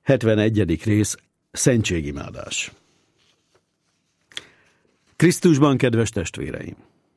71. rész. Szentségimádás. Krisztusban, kedves testvéreim!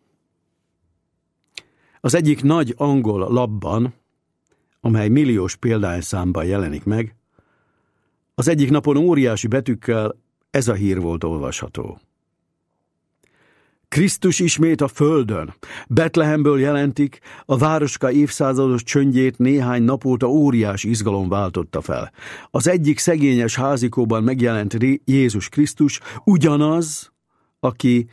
Az egyik nagy angol lapban, amely milliós példányszámban jelenik meg, az egyik napon óriási betűkkel ez a hír volt olvasható. Krisztus ismét a földön. Betlehemből jelentik, a városka évszázados csöndjét néhány nap óta óriási izgalom váltotta fel. Az egyik szegényes házikóban megjelent Jézus Krisztus, ugyanaz, aki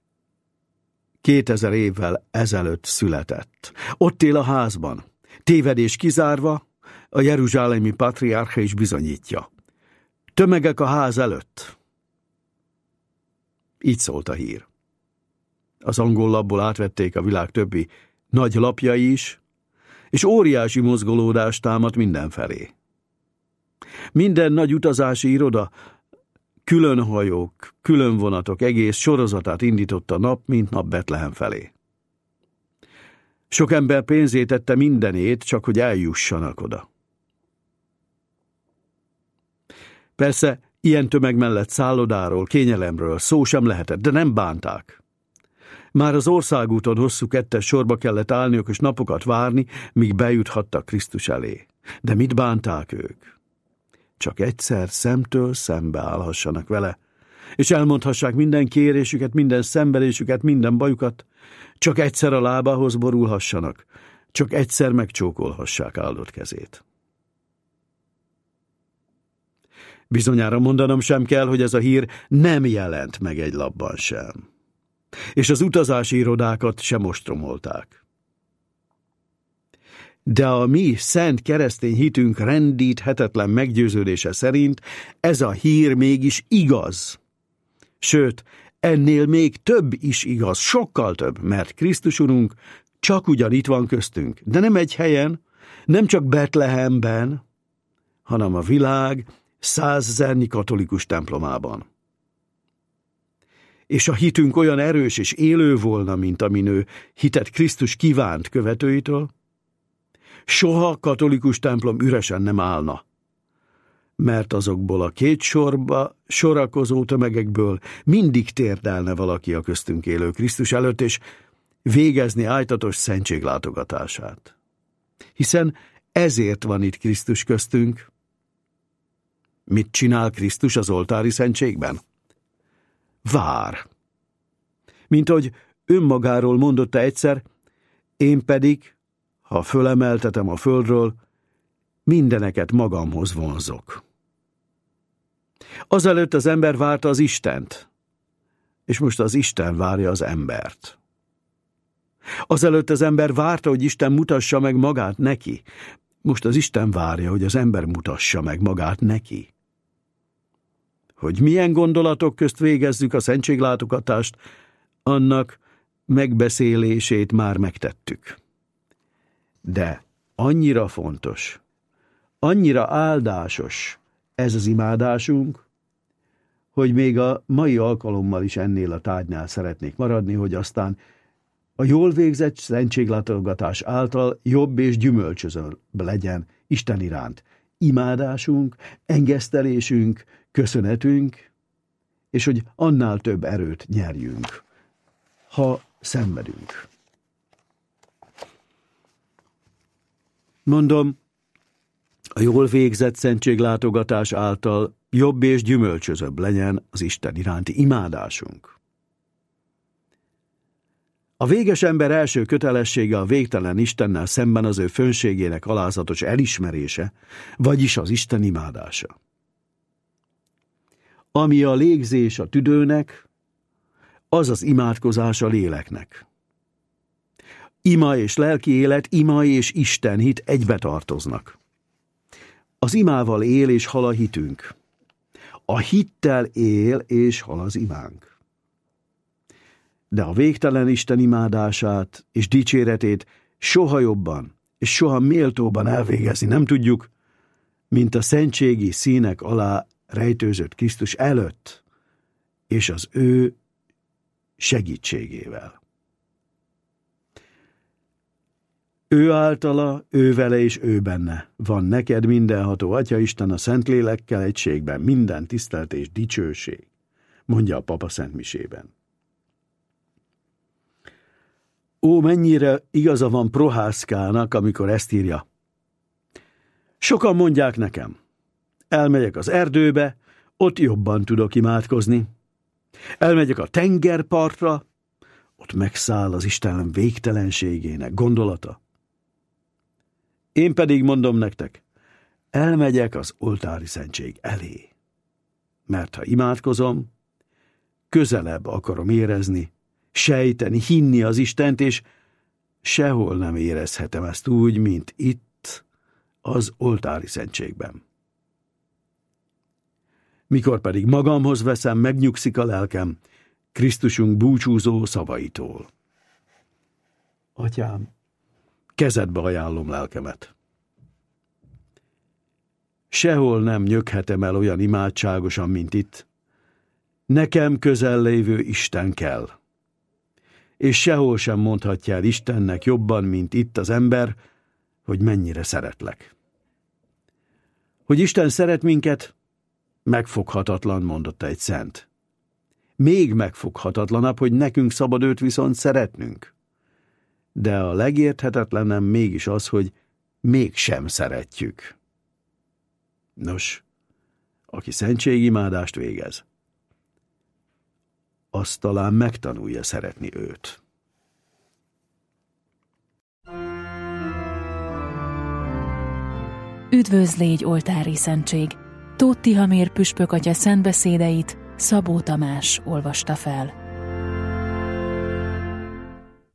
2000 évvel ezelőtt született. Ott él a házban. Tévedés kizárva, a jeruzsálemi patriárcha is bizonyítja. Tömegek a ház előtt. Így szólt a hír. Az angol lapból átvették a világ többi nagy lapjai is, és óriási mozgolódást támadt mindenfelé. Minden nagy utazási iroda, külön hajók, külön vonatok egész sorozatát indította nap, mint nap Betlehem felé. Sok ember pénzét tette mindenét, csak hogy eljussanak oda. Persze, ilyen tömeg mellett szállodáról, kényelemről szó sem lehetett, de nem bánták. Már az országúton hosszú kettes sorba kellett állniuk, és napokat várni, míg bejuthattak Krisztus elé. De mit bánták ők? Csak egyszer szemtől szembe állhassanak vele, és elmondhassák minden kérésüket, minden szenvedésüket, minden bajukat, csak egyszer a lábához borulhassanak, csak egyszer megcsókolhassák áldott kezét. Bizonyára mondanom sem kell, hogy ez a hír nem jelent meg egy lapban sem. És az utazási irodákat sem ostromolták. De a mi szent keresztény hitünk rendíthetetlen meggyőződése szerint ez a hír mégis igaz. Sőt, ennél még több is igaz, sokkal több, mert Krisztus Urunk csak ugyan itt van köztünk, de nem egy helyen, nem csak Betlehemben, hanem a világ 100 000 katolikus templomában. És a hitünk olyan erős és élő volna, mint amin ő hitet Krisztus kívánt követőitől, soha katolikus templom üresen nem állna, mert azokból a két sorba sorakozó tömegekből mindig térdelne valaki a köztünk élő Krisztus előtt, és végezni ájtatos szentséglátogatását. Hiszen ezért van itt Krisztus köztünk. Mit csinál Krisztus az oltári szentségben? Vár. Mint hogy önmagáról mondotta egyszer, én pedig, ha fölemeltetem a földről, mindeneket magamhoz vonzok. Azelőtt az ember várta az Istent, és most az Isten várja az embert. Azelőtt az ember várta, hogy Isten mutassa meg magát neki, most az Isten várja, hogy az ember mutassa meg magát neki. Hogy milyen gondolatok közt végezzük a szentséglátogatást, annak megbeszélését már megtettük. De annyira fontos, annyira áldásos ez az imádásunk, hogy még a mai alkalommal is ennél a tárgynál szeretnék maradni, hogy aztán a jól végzett szentséglátogatás által jobb és gyümölcsözőbb legyen Isten iránt imádásunk, engesztelésünk, köszönetünk, és hogy annál több erőt nyerjünk, ha szenvedünk. Mondom, a jól végzett szentséglátogatás által jobb és gyümölcsözőbb legyen az Isten iránti imádásunk. A véges ember első kötelessége a végtelen Istennel szemben az ő fönségének alázatos elismerése, vagyis az Isten imádása. Ami a légzés a tüdőnek, az az imádkozás a léleknek. Ima és lelki élet, ima és Isten hit egybe tartoznak. Az imával él és hal a hitünk. A hittel él és hal az imánk. De a végtelen Isten imádását és dicséretét soha jobban és soha méltóban elvégezni nem tudjuk, mint a szentségi színek alá rejtőzött Krisztus előtt és az ő segítségével. Ő általa, ő vele és ő benne. Van neked mindenható Atyaisten a Szentlélekkel egységben, minden tisztelt és dicsőség, mondja a papa szentmisében. Ó, mennyire igaza van Prohászkának, amikor ezt írja. Sokan mondják nekem, elmegyek az erdőbe, ott jobban tudok imádkozni. Elmegyek a tengerpartra, ott megszáll az Isten végtelenségének gondolata. Én pedig mondom nektek, elmegyek az oltári szentség elé. Mert ha imádkozom, közelebb akarom érezni, sejteni, hinni az Istent, és sehol nem érezhetem ezt úgy, mint itt, az oltári szentségben. Mikor pedig magamhoz veszem, megnyugszik a lelkem Krisztusunk búcsúzó szavaitól. Atyám, kezedbe ajánlom lelkemet. Sehol nem nyöghetem el olyan imádságosan, mint itt. Nekem közel lévő Isten kell. És sehol sem mondhatja el Istennek jobban, mint itt az ember, hogy mennyire szeretlek. Hogy Isten szeret minket, megfoghatatlan, mondotta egy szent. Még megfoghatatlanabb, hogy nekünk szabad őt viszont szeretnünk. De a legérthetetlenem mégis az, hogy mégsem szeretjük. Nos, aki szentségimádást végez, az talán megtanulja szeretni őt. Üdvözl légy, oltári szentség! Tóth Tihamér püspök atya szentbeszédeit Szabó Tamás olvasta fel.